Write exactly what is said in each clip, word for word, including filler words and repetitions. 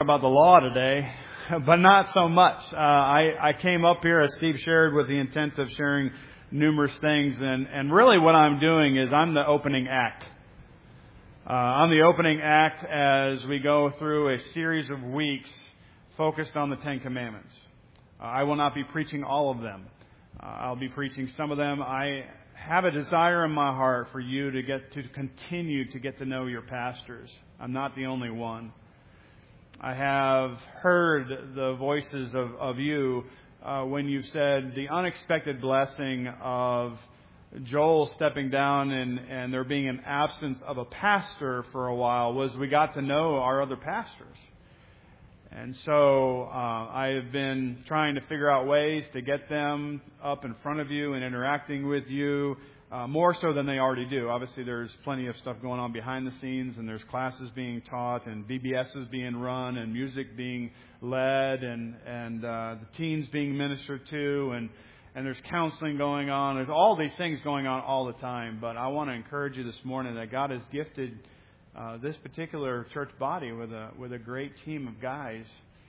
about the law today, but not so much. Uh, I, I came up here, as Steve shared, with the intent of sharing numerous things, and, and really what I'm doing is I'm the opening act. Uh, I'm the opening act as we go through a series of weeks focused on the Ten Commandments. Uh, I will not be preaching all of them. Uh, I'll be preaching some of them. I have a desire in my heart for you to get to continue to get to know your pastors. I'm not the only one. I have heard the voices of, of you uh, when you've said the unexpected blessing of Joel stepping down and, and there being an absence of a pastor for a while was we got to know our other pastors. And so uh, I have been trying to figure out ways to get them up in front of you and interacting with you. Uh, more so than they already do. Obviously, there's plenty of stuff going on behind the scenes, and there's classes being taught, and B B S's being run, and music being led, and and uh, the teens being ministered to, and and there's counseling going on. There's all these things going on all the time. But I want to encourage you this morning that God has gifted uh, this particular church body with a with a great team of guys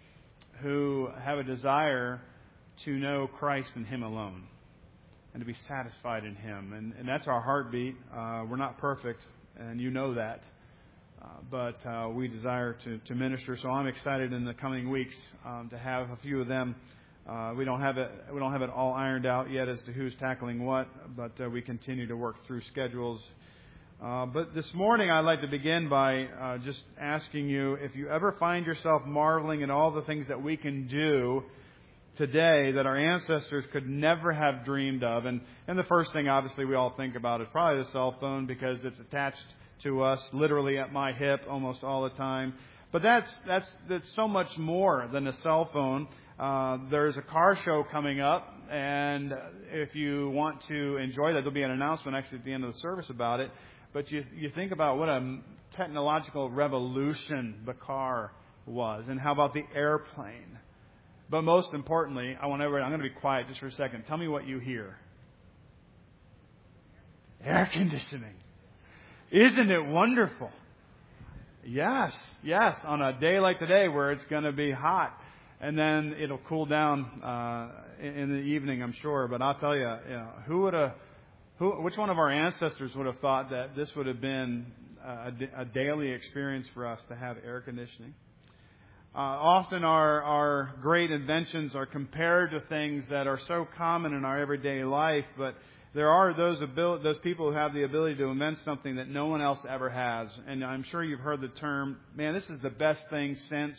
who have a desire to know Christ and Him alone, and to be satisfied in Him. And, and that's our heartbeat. Uh, we're not perfect, and you know that. Uh, but uh, we desire to, to minister. So I'm excited in the coming weeks um, to have a few of them. Uh, we don't have it. We don't have it all ironed out yet as to who's tackling what, but uh, we continue to work through schedules. Uh, but this morning, I'd like to begin by uh, just asking you if you ever find yourself marveling at all the things that we can do today that our ancestors could never have dreamed of. And, and the first thing, obviously, we all think about is probably the cell phone because it's attached to us literally at my hip almost all the time. But that's that's that's so much more than a cell phone. Uh, there's a car show coming up, and if you want to enjoy that, there'll be an announcement actually at the end of the service about it. But you you think about what a technological revolution the car was, and how about the airplane? But most importantly, I want everybody, I'm going to be quiet just for a second. Tell me what you hear. Air conditioning. Isn't it wonderful? Yes, yes. On a day like today where it's going to be hot. And then it'll cool down uh, in the evening, I'm sure. But I'll tell you, you know, who would have, who, which one of our ancestors would have thought that this would have been a, a daily experience for us to have air conditioning? Uh, often our, our great inventions are compared to things that are so common in our everyday life, but there are those abil- those people who have the ability to invent something that no one else ever has. And I'm sure you've heard the term, man, this is the best thing since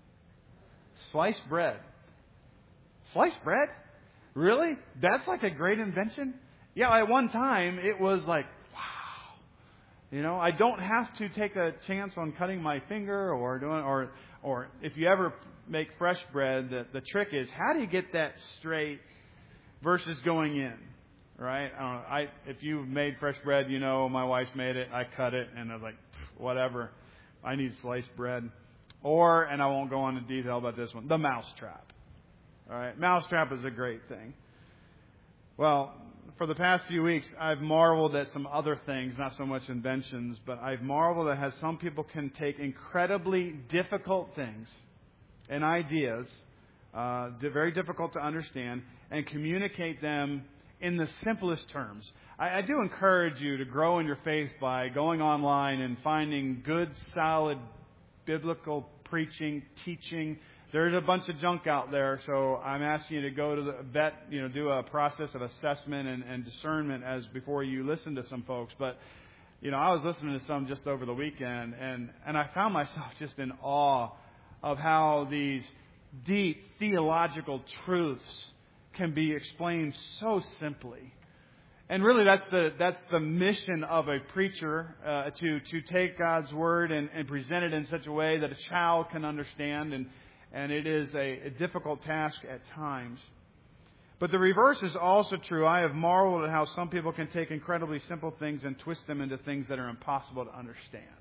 sliced bread. Sliced bread? Really? That's like a great invention? Yeah, at one time it was like, wow. You know, I don't have to take a chance on cutting my finger or doing, or Or if you ever make fresh bread, the, the trick is how do you get that straight versus going in, right? I don't know. I if you've made fresh bread, you know my wife made it. I cut it, and I was like, whatever. I need sliced bread. Or, and I won't go into detail about this one, the mousetrap. All right, mousetrap is a great thing. Well, for the past few weeks, I've marveled at some other things, not so much inventions, but I've marveled at how some people can take incredibly difficult things and ideas, uh, very difficult to understand, and communicate them in the simplest terms. I, I do encourage you to grow in your faith by going online and finding good, solid, biblical preaching, teaching. There's a bunch of junk out there, so I'm asking you to go to the vet, you know, do a process of assessment and, and discernment as before you listen to some folks. But, you know, I was listening to some just over the weekend, and, and I found myself just in awe of how these deep theological truths can be explained so simply. And really, that's the that's the mission of a preacher, uh, to to take God's word and, and present it in such a way that a child can understand. And And it is a, a difficult task at times. But the reverse is also true. I have marveled at how some people can take incredibly simple things and twist them into things that are impossible to understand.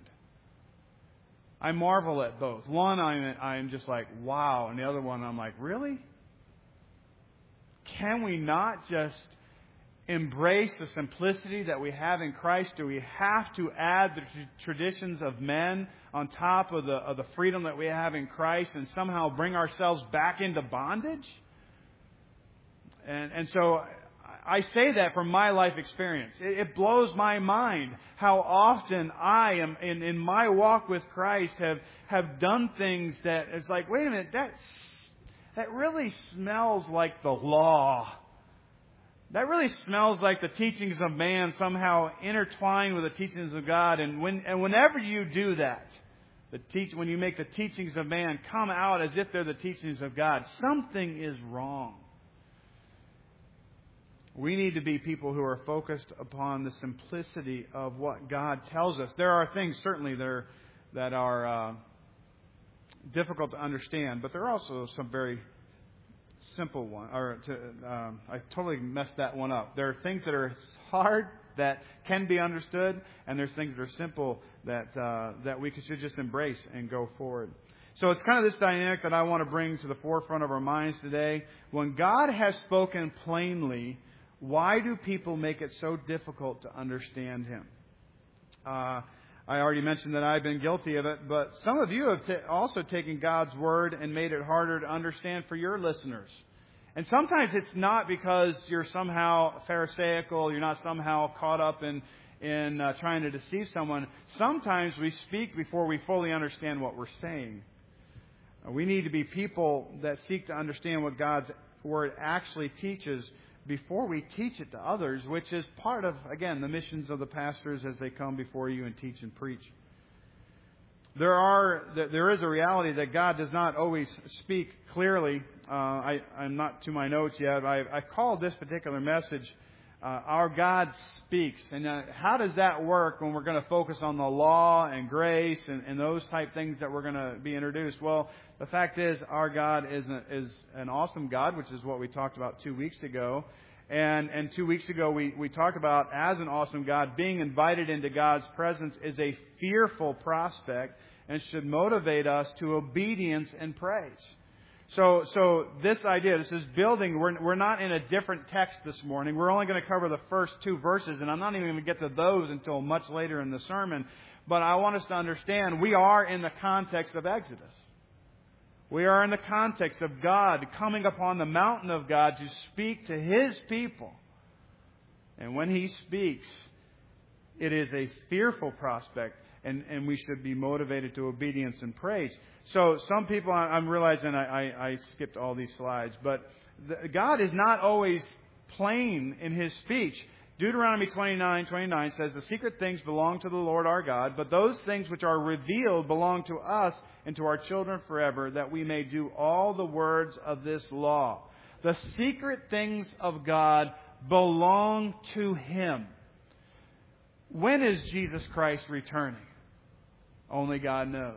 I marvel at both. One, I'm, I'm just like, wow. And the other one, I'm like, really? Can we not just embrace the simplicity that we have in Christ? Do we have to add the traditions of men on top of the of the freedom that we have in Christ and somehow bring ourselves back into bondage? And and so I say that from my life experience. It, it blows my mind how often I am in, in my walk with Christ have have done things that it's like, wait a minute, that's that really smells like the law. That really smells like the teachings of man somehow intertwined with the teachings of God. And when and whenever you do that, the teach when you make the teachings of man come out as if they're the teachings of God, something is wrong. We need to be people who are focused upon the simplicity of what God tells us. There are things certainly there that are uh, difficult to understand, but there are also some very simple one, or to, um, I totally messed that one up. There are things that are hard that can be understood, and there's things that are simple that uh, that we should just embrace and go forward. So it's kind of this dynamic that I want to bring to the forefront of our minds today. When God has spoken plainly, why do people make it so difficult to understand Him? Uh, I already mentioned that I've been guilty of it, but some of you have t- also taken God's Word and made it harder to understand for your listeners. And sometimes it's not because you're somehow pharisaical, you're not somehow caught up in, in uh, trying to deceive someone. Sometimes we speak before we fully understand what we're saying. Uh, we need to be people that seek to understand what God's Word actually teaches before we teach it to others, which is part of, again, the missions of the pastors as they come before you and teach and preach. There are, there is a reality that God does not always speak clearly. Uh, I, I'm not to my notes yet. I, I called this particular message, uh, Our God Speaks. And uh, how does that work when we're going to focus on the law and grace and, and those type things that we're going to be introduced? Well, the fact is, our God is, a, is an awesome God, which is what we talked about two weeks ago. And, and two weeks ago, we, we talked about, as an awesome God, being invited into God's presence is a fearful prospect and should motivate us to obedience and praise. So, so this idea, this is building, we're, we're not in a different text this morning. We're only going to cover the first two verses, and I'm not even going to get to those until much later in the sermon. But I want us to understand we are in the context of Exodus. We are in the context of God coming upon the mountain of God to speak to His people. And when He speaks, it is a fearful prospect, and, and we should be motivated to obedience and praise. So some people, I'm realizing I, I, I skipped all these slides, but the, God is not always plain in His speech. Deuteronomy twenty-nine twenty-nine says, "The secret things belong to the Lord our God, but those things which are revealed belong to us and to our children forever, that we may do all the words of this law." The secret things of God belong to Him. When is Jesus Christ returning? Only God knows.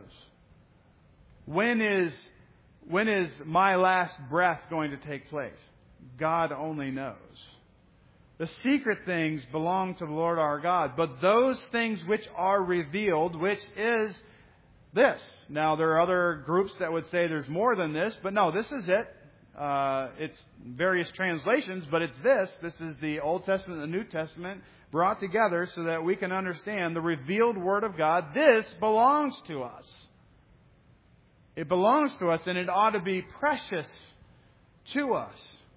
When is, when is my last breath going to take place? God only knows. The secret things belong to the Lord our God, but those things which are revealed, which is this. Now, there are other groups that would say there's more than this, but no, this is it. Uh, it's various translations, but it's this. This is the Old Testament and the New Testament brought together so that we can understand the revealed Word of God. This belongs to us. It belongs to us, and it ought to be precious to us.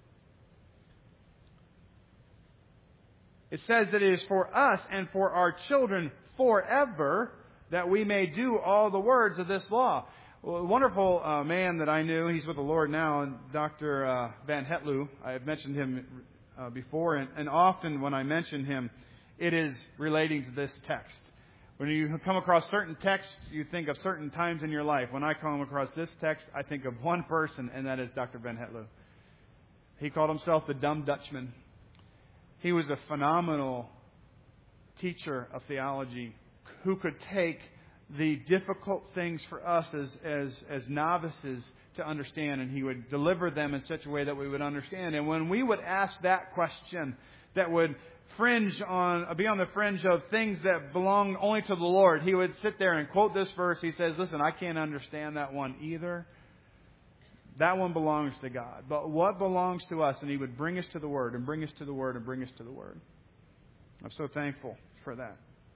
It says that it is for us and for our children forever that we may do all the words of this law. Well, a wonderful uh, man that I knew, he's with the Lord now, Doctor Uh, Van Hetlu. I have mentioned him uh, before, and, and often when I mention him, it is relating to this text. When you come across certain texts, you think of certain times in your life. When I come across this text, I think of one person, and that is Doctor Van Hetlu. He called himself the Dumb Dutchman. He was a phenomenal teacher of theology who could take the difficult things for us as, as, as novices to understand, and he would deliver them in such a way that we would understand. And when we would ask that question that would fringe on, be on the fringe of things that belong only to the Lord, he would sit there and quote this verse. He says, "Listen, I can't understand that one either, That one belongs to God. But what belongs to us? And He would bring us to the Word and bring us to the Word and bring us to the Word. I'm so thankful for that.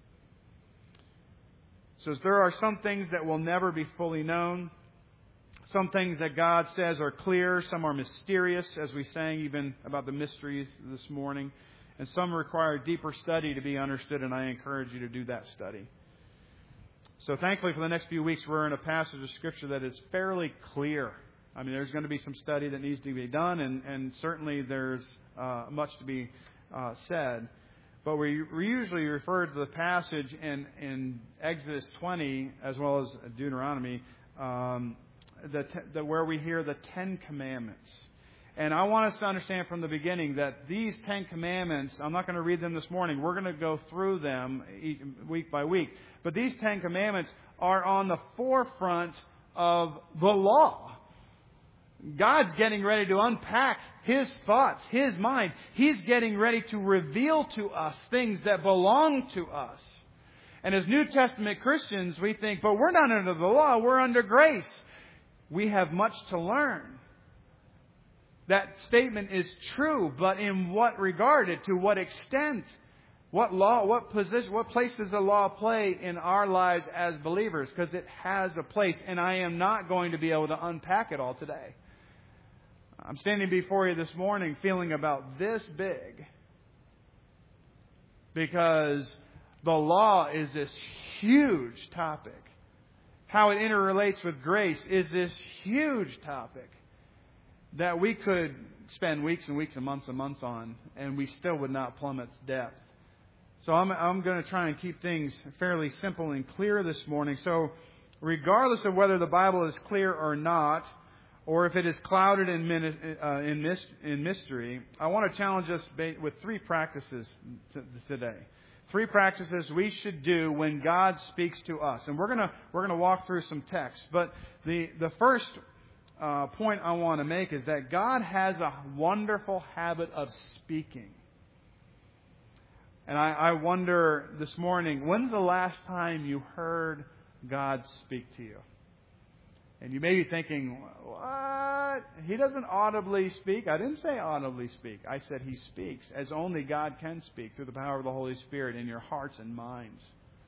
So there are some things that will never be fully known. Some things that God says are clear. Some are mysterious, as we sang even about the mysteries this morning. And some require deeper study to be understood, and I encourage you to do that study. So thankfully for the next few weeks, we're in a passage of Scripture that is fairly clear. I mean, there's going to be some study that needs to be done, and, and certainly there's uh, much to be uh, said. But we, we usually refer to the passage in, in Exodus twenty as well as Deuteronomy, um, the, the, where we hear the Ten Commandments. And I want us to understand from the beginning that these Ten Commandments, I'm not going to read them this morning. We're going to go through them week by week. But these Ten Commandments are on the forefront of the law. God's getting ready to unpack His thoughts, His mind. He's getting ready to reveal to us things that belong to us. And as New Testament Christians, we think, but we're not under the law, we're under grace. We have much to learn. That statement is true, but in what regard? To what extent? What law, what position, what place does the law play in our lives as believers? Because it has a place, and I am not going to be able to unpack it all today. I'm standing before you this morning feeling about this big because the law is this huge topic. How it interrelates with grace is this huge topic that we could spend weeks and weeks and months and months on, and we still would not plumb its depth. So I'm, I'm going to try and keep things fairly simple and clear this morning. So regardless of whether the Bible is clear or not, or if it is clouded in, uh, in, mis- in mystery, I want to challenge us with three practices t- today. Three practices we should do when God speaks to us. And we're going to we're going to walk through some text. But the, the first uh, point I want to make is that God has a wonderful habit of speaking. And I, I wonder this morning, when's the last time you heard God speak to you? And you may be thinking, what? He doesn't audibly speak. I didn't say audibly speak. I said He speaks as only God can speak through the power of the Holy Spirit in your hearts and minds.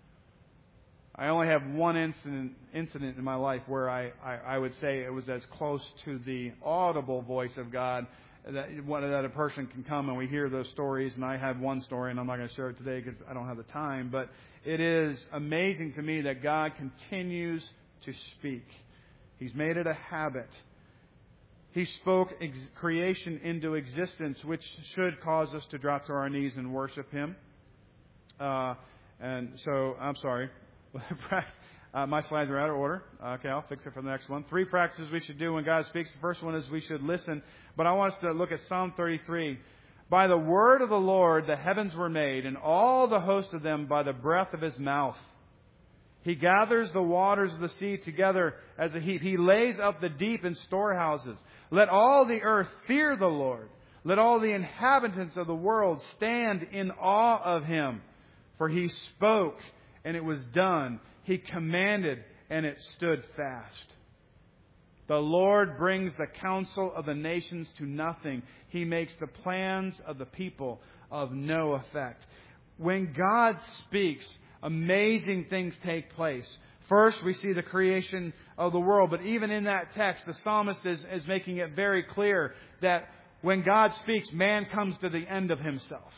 I only have one incident incident in my life where I, I, I would say it was as close to the audible voice of God that, that a person can come, and we hear those stories. And I have one story, and I'm not going to share it today because I don't have the time. But it is amazing to me that God continues to speak. He's made it a habit. He spoke ex- creation into existence, which should cause us to drop to our knees and worship Him. Uh, and so, I'm sorry. uh, my slides are out of order. Okay, I'll fix it for the next one. Three practices we should do when God speaks. The first one is we should listen. But I want us to look at Psalm thirty-three. By the word of the Lord the heavens were made, and all the host of them by the breath of His mouth. He gathers the waters of the sea together as a heap. He lays up the deep in storehouses. Let all the earth fear the Lord. Let all the inhabitants of the world stand in awe of Him. For He spoke, and it was done. He commanded, and it stood fast. The Lord brings the counsel of the nations to nothing. He makes the plans of the people of no effect. When God speaks, amazing things take place. First, we see the creation of the world. But even in that text, the psalmist is, is making it very clear that when God speaks, man comes to the end of himself.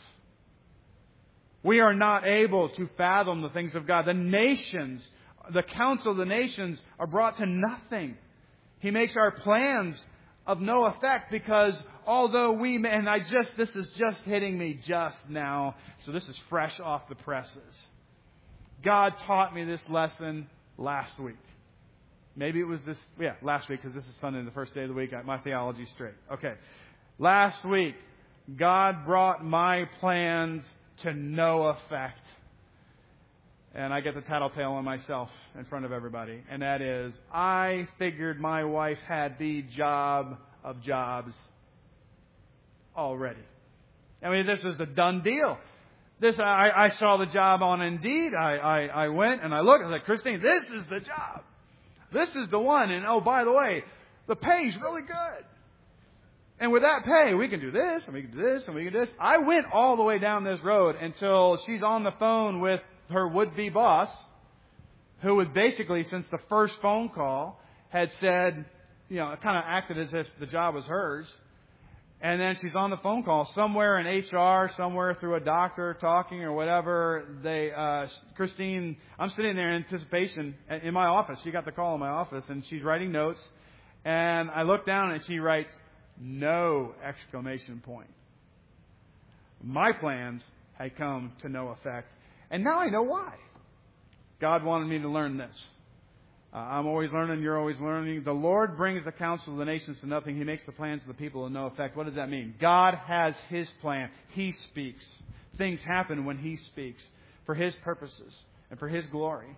We are not able to fathom the things of God. The nations, the counsel of the nations are brought to nothing. He makes our plans of no effect because although we may, and I just, this is just hitting me just now. So this is fresh off the presses. God taught me this lesson last week. Maybe it was this, yeah, last week because this is Sunday, the first day of the week. My theology's straight. Okay. Last week, God brought my plans to no effect. And I get the tattletale on myself in front of everybody. And that is, I figured my wife had the job of jobs already. I mean, this is a done deal. This I, I saw the job on Indeed. I, I, I went and I looked and I said, Christine, this is the job. This is the one. And oh, by the way, The pay's really good. And with that pay, we can do this, and we can do this, and we can do this. I went all the way down this road until she's on the phone with her would-be boss, who was basically, since the first phone call, had said, you know, kind of acted as if the job was hers. And then she's on the phone call somewhere in H R, somewhere through a doctor talking or whatever. They, uh, Christine, I'm sitting there in anticipation in my office. She got the call in my office, and she's writing notes. And I look down, and she writes, "No!" exclamation point. My plans had come to no effect. And now I know why. God wanted me to learn this. Uh, I'm always learning, you're always learning. The Lord brings the counsel of the nations to nothing. He makes the plans of the people of no effect. What does that mean? God has His plan. He speaks. Things happen when He speaks for His purposes and for His glory.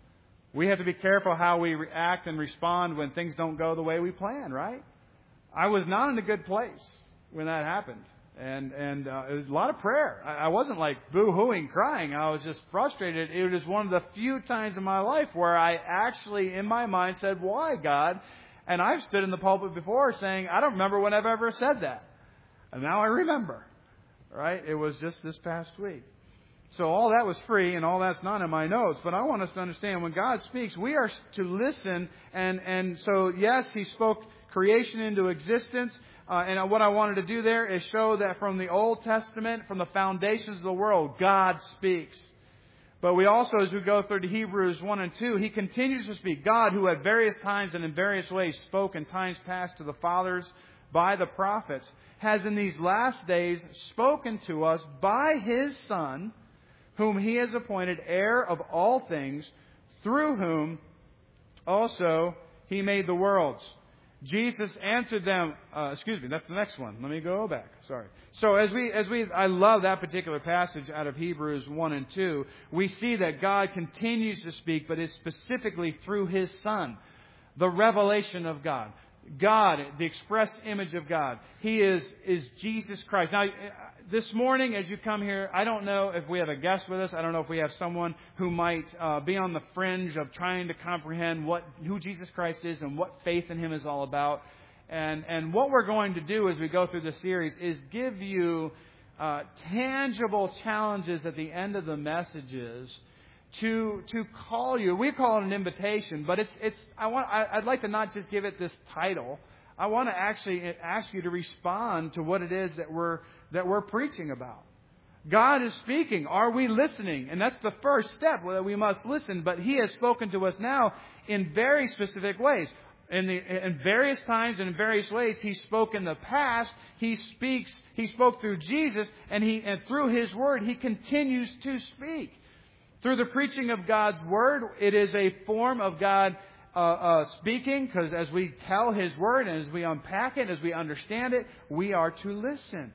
We have to be careful how we react and respond when things don't go the way we plan, right? I was not in a good place when that happened. And and uh, it was a lot of prayer. I, I wasn't like boo-hooing, crying. I was just frustrated. It was one of the few times in my life where I actually, in my mind, said, "Why, God?" And I've stood in the pulpit before saying, "I don't remember when I've ever said that." And now I remember. Right? It was just this past week. So all that was free, and all that's not in my notes. But I want us to understand, when God speaks, we are to listen. And, and so, yes, He spoke creation into existence. Uh, and what I wanted to do there is show that from the Old Testament, from the foundations of the world, God speaks. But we also, as we go through to Hebrews one and two, He continues to speak. God, who at various times and in various ways spoke in times past to the fathers by the prophets, has in these last days spoken to us by His Son, whom He has appointed heir of all things, through whom also He made the worlds. Jesus answered them, uh, excuse me, that's the next one. Let me go back. Sorry. So as we, as we, I love that particular passage out of Hebrews one and two. We see that God continues to speak, but it's specifically through His Son. The revelation of God. God, the express image of God. He is, is Jesus Christ. Now, this morning as you come here, I don't know if we have a guest with us. I don't know if we have someone who might uh, be on the fringe of trying to comprehend what who Jesus Christ is and what faith in Him is all about. And, and what we're going to do as we go through this series is give you uh, tangible challenges at the end of the messages to to call you. We call it an invitation, but it's it's. I want. I, I'd like to not just give it this title. I want to actually ask you to respond to what it is that we're that we're preaching about. God is speaking. Are we listening? And that's the first step, that we must listen. But He has spoken to us now in very specific ways. In, the, in various times and in various ways, He spoke in the past. He speaks. He spoke through Jesus, and He and through His Word, He continues to speak. Through the preaching of God's Word, it is a form of God uh, uh, speaking, because as we tell His Word and as we unpack it, as we understand it, we are to listen.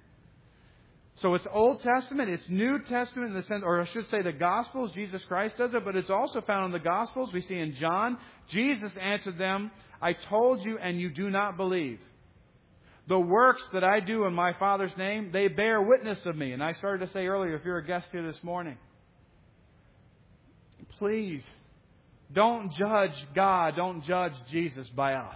So it's Old Testament, it's New Testament in the sense, or I should say the Gospels, Jesus Christ does it, but it's also found in the Gospels. We see in John, Jesus answered them, "I told you and you do not believe. The works that I do in my Father's name, they bear witness of me." And I started to say earlier, if you're a guest here this morning, please, don't judge God, don't judge Jesus by us.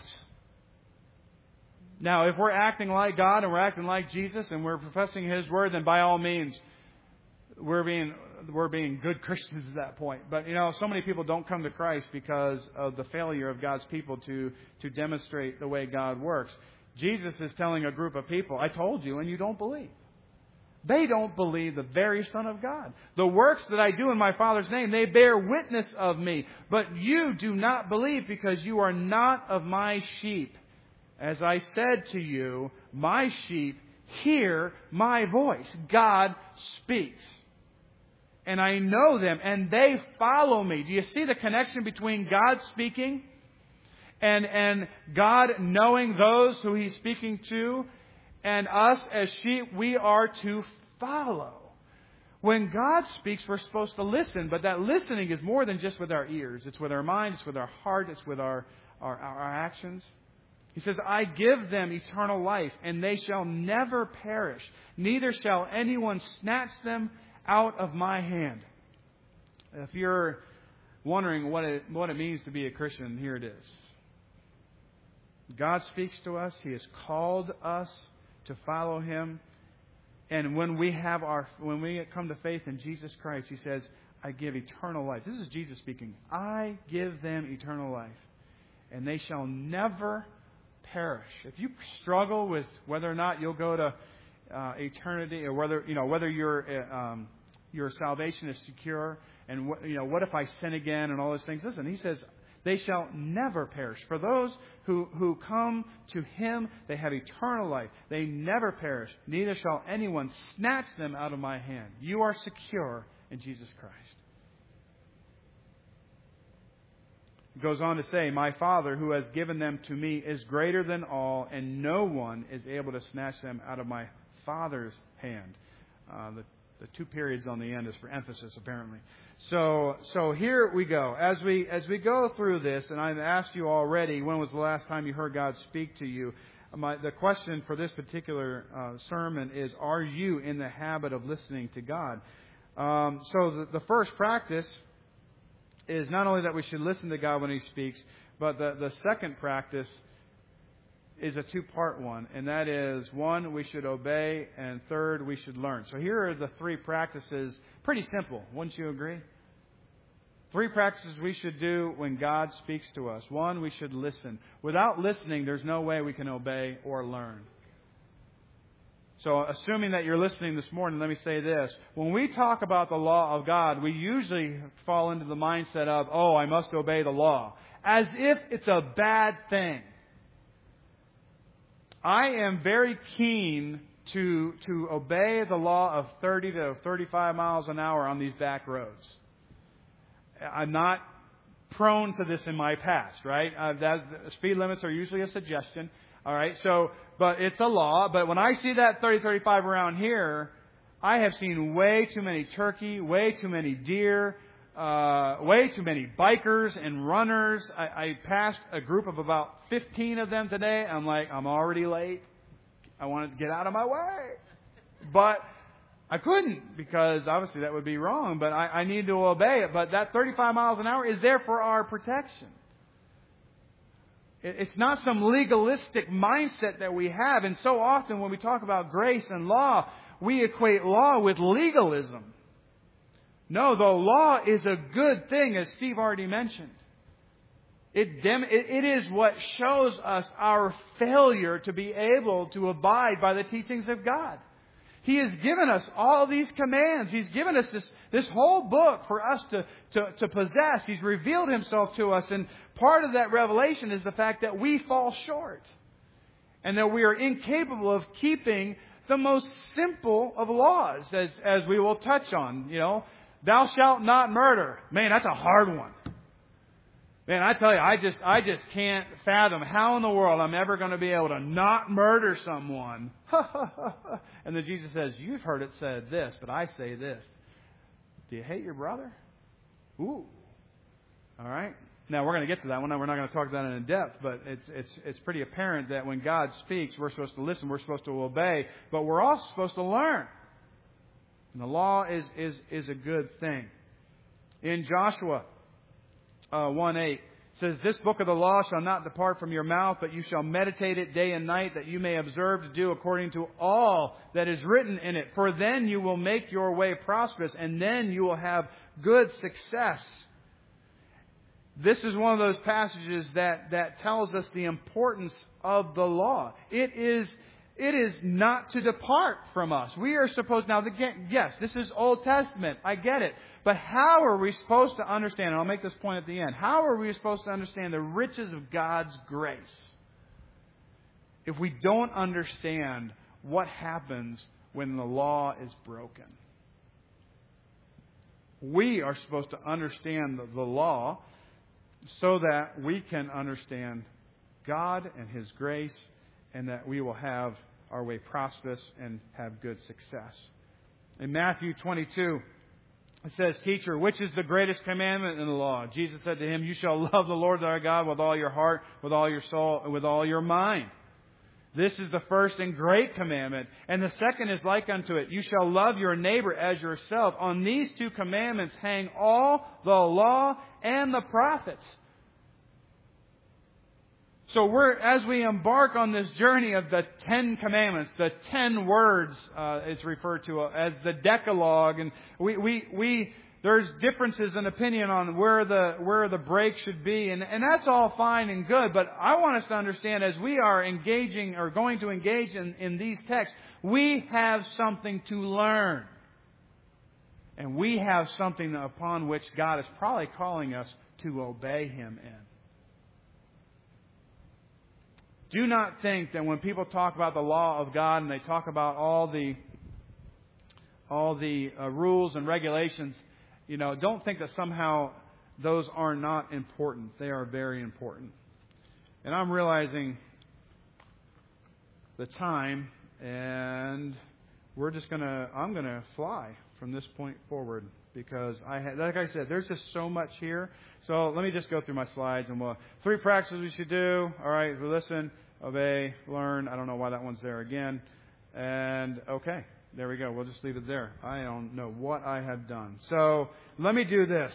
Now, if we're acting like God and we're acting like Jesus and we're professing His Word, then by all means, we're being we're being good Christians at that point. But, you know, so many people don't come to Christ because of the failure of God's people to, to demonstrate the way God works. Jesus is telling a group of people, "I told you and you don't believe." They don't believe the very Son of God. "The works that I do in my Father's name, they bear witness of me. But you do not believe because you are not of my sheep. As I said to you, my sheep hear my voice." God speaks. "And I know them, and they follow me." Do you see the connection between God speaking and, and God knowing those who He's speaking to? And us as sheep, we are to follow. When God speaks, we're supposed to listen. But that listening is more than just with our ears. It's with our mind. It's with our heart. It's with our, our, our actions. He says, "I give them eternal life, and they shall never perish. Neither shall anyone snatch them out of my hand." If you're wondering what it, what it means to be a Christian, here it is. God speaks to us. He has called us to follow Him. And when we have our, when we come to faith in Jesus Christ, He says, I give eternal life. This is Jesus speaking. I give them eternal life, and they shall never perish. If you struggle with whether or not you'll go to uh, eternity, or whether you know whether your uh, um, your salvation is secure, and what, you know what if I sin again, and all those things. Listen, He says, they shall never perish. For those who, who come to Him, they have eternal life. They never perish. Neither shall anyone snatch them out of my hand. You are secure in Jesus Christ. It goes on to say, my Father who has given them to me is greater than all, and no one is able to snatch them out of my Father's hand. Uh, the The two periods on the end is for emphasis, apparently. So, so here we go. As we as we go through this, and I've asked you already, when was the last time you heard God speak to you? My, the question for this particular uh, sermon is: are you in the habit of listening to God? Um, so, the, the first practice is not only that we should listen to God when He speaks, but the the second practice is a two-part one, and that is, one, we should obey, and third, we should learn. So here are the three practices. Pretty simple, wouldn't you agree? Three practices we should do when God speaks to us. One, we should listen. Without listening, there's no way we can obey or learn. So assuming that you're listening this morning, let me say this. When we talk about the law of God, we usually fall into the mindset of, oh, I must obey the law, as if it's a bad thing. I am very keen to to obey the law of thirty to thirty-five miles an hour on these back roads. I'm not prone to this in my past, right? Uh, that, speed limits are usually a suggestion, all right? So, but it's a law. But when I see that thirty, thirty-five around here, I have seen way too many turkey, way too many deer, Uh, way too many bikers and runners. I, I passed a group of about fifteen of them today. I'm like, I'm already late. I wanted to get out of my way. But I couldn't, because obviously that would be wrong. But I, I need to obey it. But that thirty-five miles an hour is there for our protection. It, it's not some legalistic mindset that we have. And so often when we talk about grace and law, we equate law with legalism. No, the law is a good thing, as Steve already mentioned. It, dem- it, it is what shows us our failure to be able to abide by the teachings of God. He has given us all these commands. He's given us this, this whole book for us to, to, to possess. He's revealed Himself to us. And part of that revelation is the fact that we fall short. And that we are incapable of keeping the most simple of laws, as, as we will touch on, you know. Thou shalt not murder. Man, that's a hard one. Man, I tell you, I just I just can't fathom how in the world I'm ever going to be able to not murder someone. And then Jesus says, you've heard it said this, but I say this. Do you hate your brother? Ooh. All right. Now, we're going to get to that one. We're not going to talk about that in depth, but it's it's it's pretty apparent that when God speaks, we're supposed to listen, we're supposed to obey, but we're also supposed to learn. And the law is, is, is a good thing. In Joshua uh, one eight, it says, this book of the law shall not depart from your mouth, but you shall meditate it day and night, that you may observe to do according to all that is written in it. For then you will make your way prosperous, and then you will have good success. This is one of those passages that, that tells us the importance of the law. It is It is not to depart from us. We are supposed, now, yes, this is Old Testament. I get it. But how are we supposed to understand, and I'll make this point at the end, how are we supposed to understand the riches of God's grace if we don't understand what happens when the law is broken? We are supposed to understand the, the law so that we can understand God and His grace, and that we will have our way prosperous and have good success. In Matthew twenty-two, it says, Teacher, which is the greatest commandment in the law? Jesus said to him, you shall love the Lord thy God with all your heart, with all your soul, and with all your mind. This is the first and great commandment. And the second is like unto it. You shall love your neighbor as yourself. On these two commandments hang all the law and the prophets. So we're, as we embark on this journey of the Ten Commandments, the ten words, uh, it's referred to as the Decalogue, and we, we, we, there's differences in opinion on where the, where the break should be, and, and that's all fine and good, but I want us to understand as we are engaging or going to engage in, in these texts, we have something to learn. And we have something upon which God is probably calling us to obey Him in. Do not think that when people talk about the law of God and they talk about all the all the uh, rules and regulations, you know, don't think that somehow those are not important. They are very important. And I'm realizing the time, and we're just gonna I'm gonna fly from this point forward because I had, like I said, there's just so much here. So let me just go through my slides and we'll three practices we should do. All right, we listen, obey, learn. I don't know why that one's there again. And okay, there we go. We'll just leave it there. I don't know what I have done. So let me do this.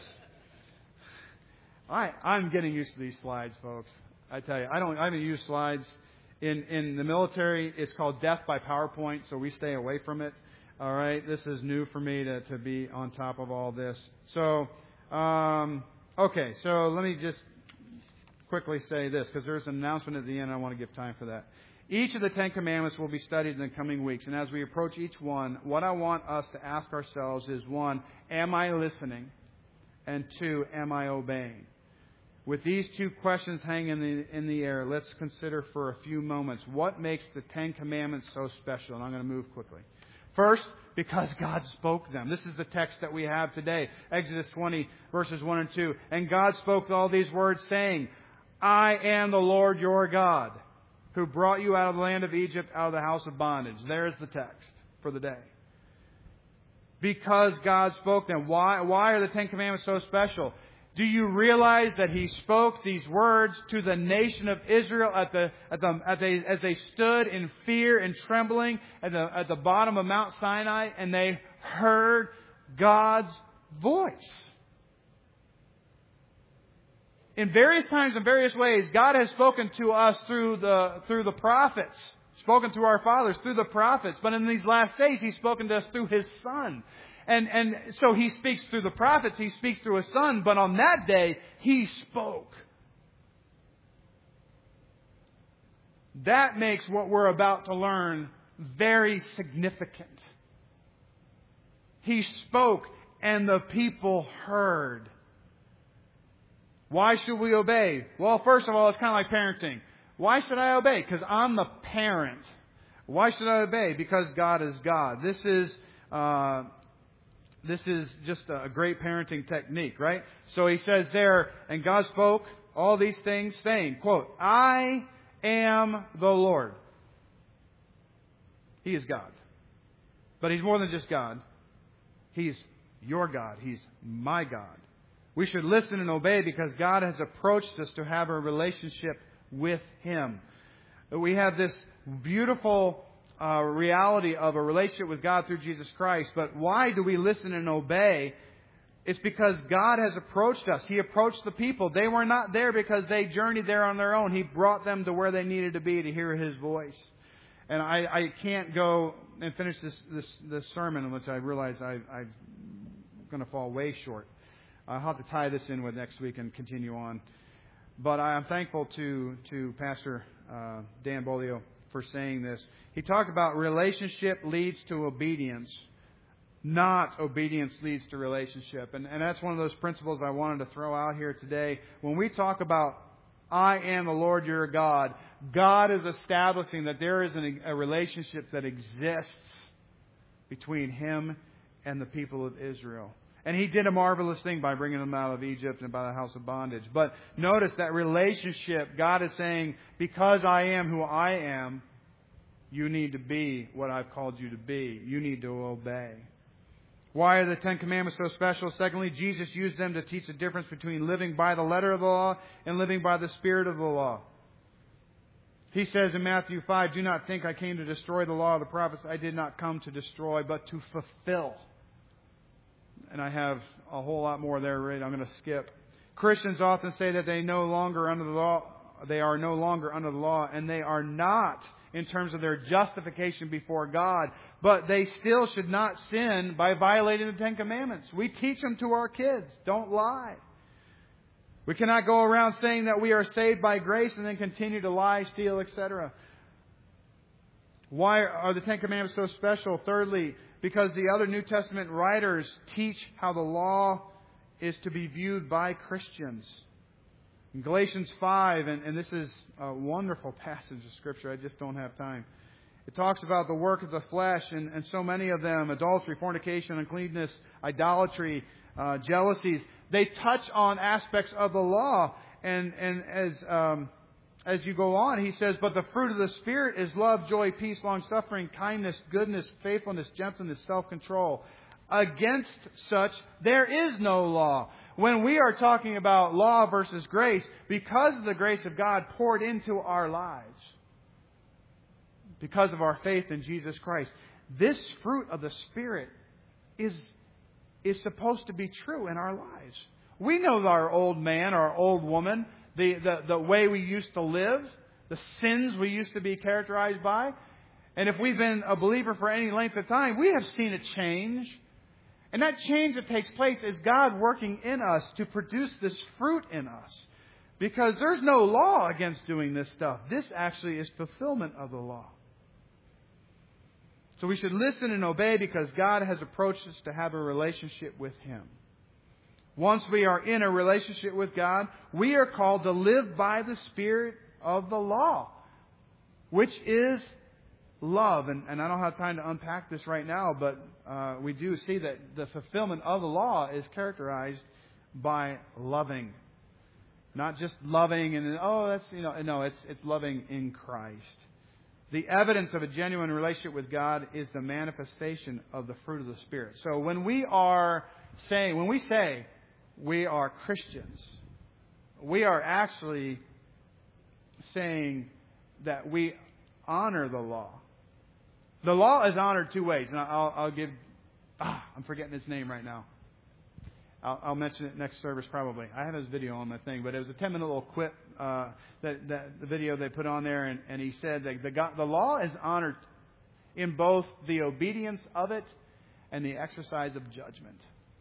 I I'm getting used to these slides, folks. I tell you, I don't I haven't used slides in in the military. It's called death by PowerPoint, so we stay away from it. All right, this is new for me to, to be on top of all this. So, um, okay, so let me just quickly say this, because there's an announcement at the end. I want to give time for that. Each of the Ten Commandments will be studied in the coming weeks. And as we approach each one, what I want us to ask ourselves is, one, am I listening? And two, am I obeying? With these two questions hanging in the, in the air, let's consider for a few moments what makes the Ten Commandments so special. And I'm going to move quickly. First, because God spoke them. This is the text that we have today. Exodus twenty, verses one and two. And God spoke all these words, saying, I am the Lord your God, who brought you out of the land of Egypt, out of the house of bondage. There's the text for the day. Because God spoke them. Why, why are the Ten Commandments so special? Do you realize that He spoke these words to the nation of Israel at the, at the, at the, as they stood in fear and trembling at the, at the bottom of Mount Sinai, and they heard God's voice? In various times and various ways, God has spoken to us through the, through the prophets, spoken to our fathers through the prophets. But in these last days, He's spoken to us through His Son. And, and so He speaks through the prophets, He speaks through His Son, but on that day, He spoke. That makes what we're about to learn very significant. He spoke and the people heard. Why should we obey? Well, first of all, it's kind of like parenting. Why should I obey? Because I'm the parent. Why should I obey? Because God is God. This is... Uh, This is just a great parenting technique, right? So He says there, and God spoke all these things, saying, quote, I am the Lord. He is God. But He's more than just God. He's your God. He's my God. We should listen and obey because God has approached us to have a relationship with Him. We have this beautiful Uh, reality of a relationship with God through Jesus Christ. But why do we listen and obey? It's because God has approached us. He approached the people. They were not there because they journeyed there on their own. He brought them to where they needed to be to hear His voice. And I, I can't go and finish this, this, this sermon, which I realize I, I'm going to fall way short. I'll have to tie this in with next week and continue on. But I'm thankful to, to Pastor uh, Dan Bolio for saying this. He talked about relationship leads to obedience, not obedience leads to relationship. And, and that's one of those principles I wanted to throw out here today. When we talk about I am the Lord your God, God is establishing that there is an, a relationship that exists between Him and the people of Israel. And He did a marvelous thing by bringing them out of Egypt and by the house of bondage. But notice that relationship, God is saying, because I am who I am, you need to be what I've called you to be. You need to obey. Why are the Ten Commandments so special? Secondly, Jesus used them to teach the difference between living by the letter of the law and living by the spirit of the law. He says in Matthew five, do not think I came to destroy the law of the prophets. I did not come to destroy, but to fulfill. And I have a whole lot more there, right? I'm going to skip. Christians often say that they no longer under the law, they are no longer under the law, and they are not in terms of their justification before God. But they still should not sin by violating the Ten Commandments. We teach them to our kids. Don't lie. We cannot go around saying that we are saved by grace and then continue to lie, steal, et cetera. Why are the Ten Commandments so special? Thirdly, because the other New Testament writers teach how the law is to be viewed by Christians. In Galatians five, and, and this is a wonderful passage of Scripture, I just don't have time. It talks about the work of the flesh, and, and so many of them, adultery, fornication, uncleanness, idolatry, uh, jealousies. They touch on aspects of the law. And, and as um, as you go on, he says, but the fruit of the Spirit is love, joy, peace, long-suffering, kindness, goodness, faithfulness, gentleness, self-control. Against such, there is no law. When we are talking about law versus grace, because of the grace of God poured into our lives, because of our faith in Jesus Christ, this fruit of the Spirit is, is supposed to be true in our lives. We know our old man, our old woman, the, the, the way we used to live, the sins we used to be characterized by. And if we've been a believer for any length of time, we have seen it change. And that change that takes place is God working in us to produce this fruit in us. Because there's no law against doing this stuff. This actually is fulfillment of the law. So we should listen and obey because God has approached us to have a relationship with Him. Once we are in a relationship with God, we are called to live by the Spirit of the law, which is love. And, and I don't have time to unpack this right now, but uh, we do see that the fulfillment of the law is characterized by loving. Not just loving and, oh, that's, you know, no, it's, it's loving in Christ. The evidence of a genuine relationship with God is the manifestation of the fruit of the Spirit. So when we are saying, when we say we are Christians, we are actually saying that we honor the law. The law is honored two ways, and I'll, I'll give. Ah, I'm forgetting his name right now. I'll, I'll mention it next service probably. I have his video on my thing, but it was a ten minute little quip uh, that, that the video they put on there, and, and he said that the God, the law is honored in both the obedience of it and the exercise of judgment.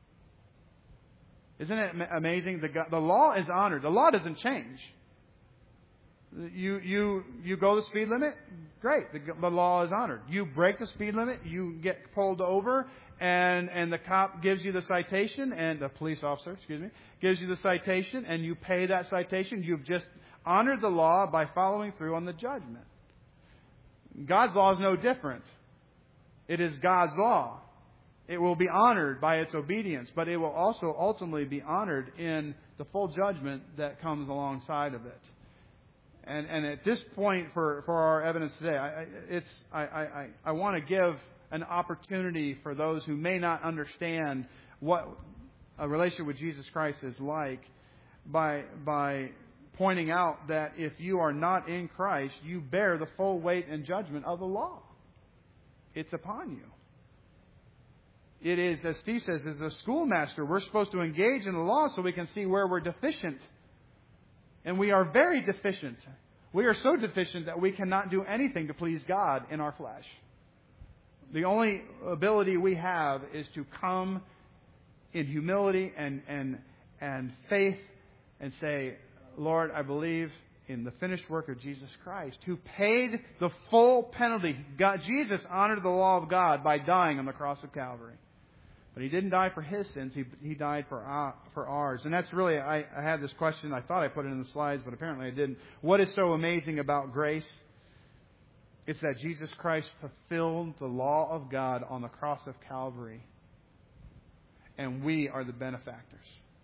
Isn't it amazing? The the law is honored. The law doesn't change. You you you go the speed limit, great. The, the law is honored. You break the speed limit, you get pulled over, and and the cop gives you the citation, and the police officer, excuse me, gives you the citation, and you pay that citation. You've just honored the law by following through on the judgment. God's law is no different. It is God's law. It will be honored by its obedience, but it will also ultimately be honored in the full judgment that comes alongside of it. And, and at this point, for, for our evidence today, I, it's I, I, I want to give an opportunity for those who may not understand what a relationship with Jesus Christ is like by by pointing out that if you are not in Christ, you bear the full weight and judgment of the law. It's upon you. It is, as Steve says, as a schoolmaster, we're supposed to engage in the law so we can see where we're deficient. And we are very deficient. We are so deficient that we cannot do anything to please God in our flesh. The only ability we have is to come in humility and, and, and faith and say, Lord, I believe in the finished work of Jesus Christ, who paid the full penalty. God, Jesus honored the law of God by dying on the cross of Calvary. But He didn't die for His sins. He, he died for our, for ours. And that's really, I, I had this question. I thought I put it in the slides, but apparently I didn't. What is so amazing about grace? It's that Jesus Christ fulfilled the law of God on the cross of Calvary. And we are the benefactors.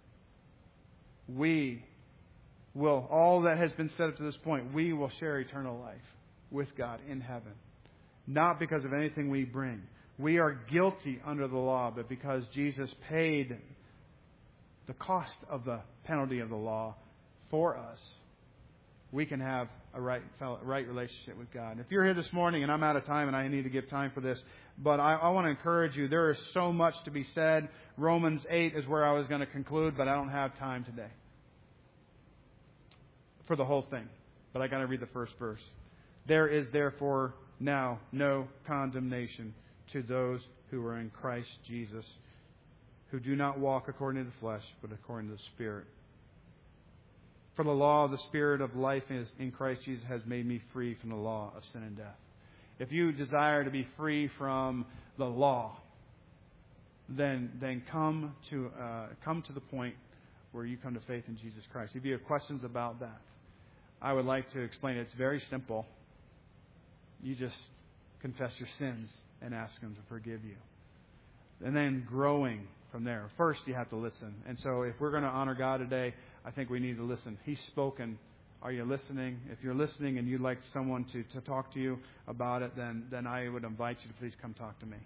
We will, all that has been said up to this point, we will share eternal life with God in heaven. Not because of anything we bring. We are guilty under the law, but because Jesus paid the cost of the penalty of the law for us, we can have a right, right relationship with God. If you're here this morning, and I'm out of time and I need to give time for this, but I, I want to encourage you, there is so much to be said. Romans eight is where I was going to conclude, but I don't have time today for the whole thing. But I got to read the first verse. There is therefore now no condemnation to those who are in Christ Jesus, who do not walk according to the flesh, but according to the Spirit. For the law of the Spirit of life is in Christ Jesus has made me free from the law of sin and death. If you desire to be free from the law, then then come to uh, come to the point where you come to faith in Jesus Christ. If you have questions about that, I would like to explain it. It's very simple. You just confess your sins and ask Him to forgive you. And then growing from there. First, you have to listen. And so if we're going to honor God today, I think we need to listen. He's spoken. Are you listening? If you're listening and you'd like someone to, to talk to you about it, then, then I would invite you to please come talk to me.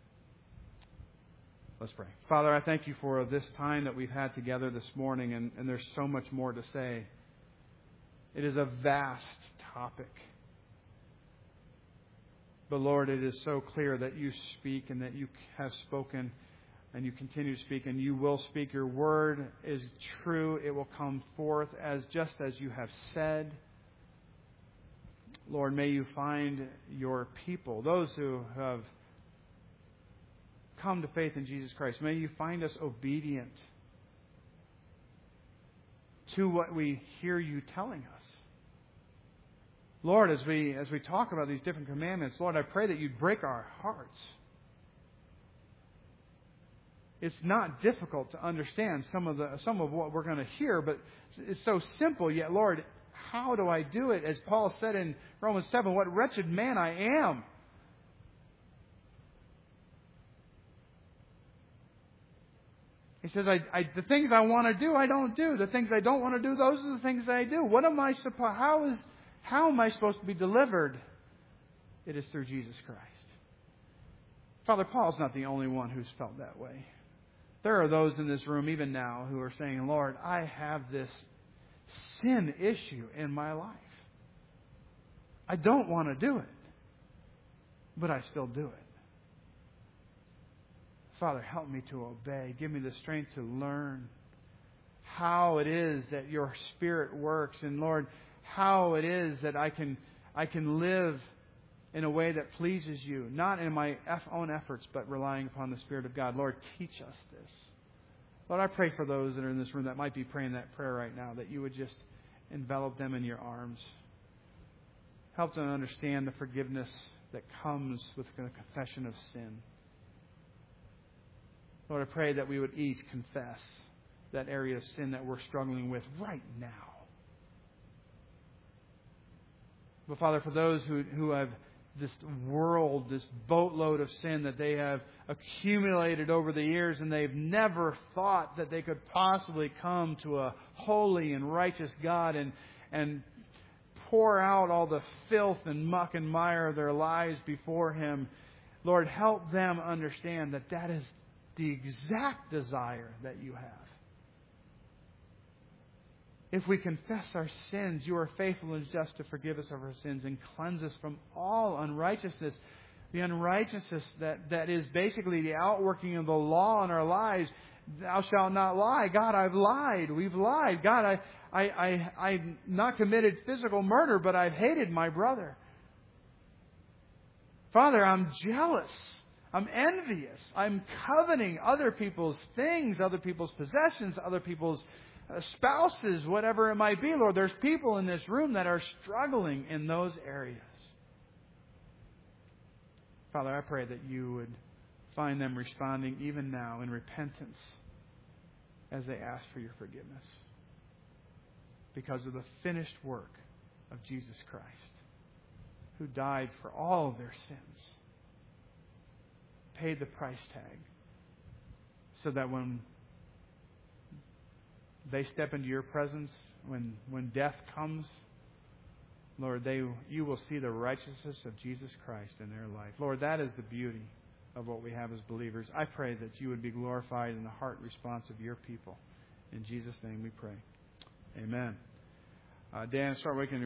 Let's pray. Father, I thank you for this time that we've had together this morning, and, and there's so much more to say. It is a vast topic. But Lord, it is so clear that you speak and that you have spoken and you continue to speak and you will speak. Your word is true. It will come forth as just as you have said. Lord, may you find your people, those who have come to faith in Jesus Christ. May you find us obedient to what we hear you telling us. Lord, as we as we talk about these different commandments, Lord, I pray that you'd break our hearts. It's not difficult to understand some of the some of what we're going to hear, but it's so simple. Yet, Lord, how do I do it? As Paul said in Romans seven, what wretched man I am. He says, I, I, the things I want to do, I don't do. The things I don't want to do, those are the things that I do. What am I supposed? How is how am I supposed to be delivered? It is through Jesus Christ. Father, Paul's not the only one who's felt that way. There are those in this room, even now, who are saying, Lord, I have this sin issue in my life. I don't want to do it, but I still do it. Father, help me to obey. Give me the strength to learn how it is that your Spirit works. And Lord, how it is that I can I can live in a way that pleases you. Not in my own efforts, but relying upon the Spirit of God. Lord, teach us this. Lord, I pray for those that are in this room that might be praying that prayer right now, that you would just envelop them in your arms. Help them understand the forgiveness that comes with the confession of sin. Lord, I pray that we would each confess that area of sin that we're struggling with right now. But Father, for those who, who have this world, this boatload of sin that they have accumulated over the years, and they've never thought that they could possibly come to a holy and righteous God and, and pour out all the filth and muck and mire of their lives before Him. Lord, help them understand that that is the exact desire that you have. If we confess our sins, you are faithful and just to forgive us of our sins and cleanse us from all unrighteousness. The unrighteousness that, that is basically the outworking of the law in our lives. Thou shalt not lie. God, I've lied. We've lied. God, I, I, I, I've not committed physical murder, but I've hated my brother. Father, I'm jealous. I'm envious. I'm coveting other people's things, other people's possessions, other people's uh, spouses, whatever it might be. Lord, there's people in this room that are struggling in those areas. Father, I pray that you would find them responding even now in repentance as they ask for your forgiveness because of the finished work of Jesus Christ, who died for all of their sins, paid the price tag, so that when they step into your presence, when when death comes, Lord, they you will see the righteousness of Jesus Christ in their life. Lord, that is the beauty of what we have as believers. I pray that you would be glorified in the heart response of your people. In Jesus' name we pray. Amen. Uh, Dan, start waking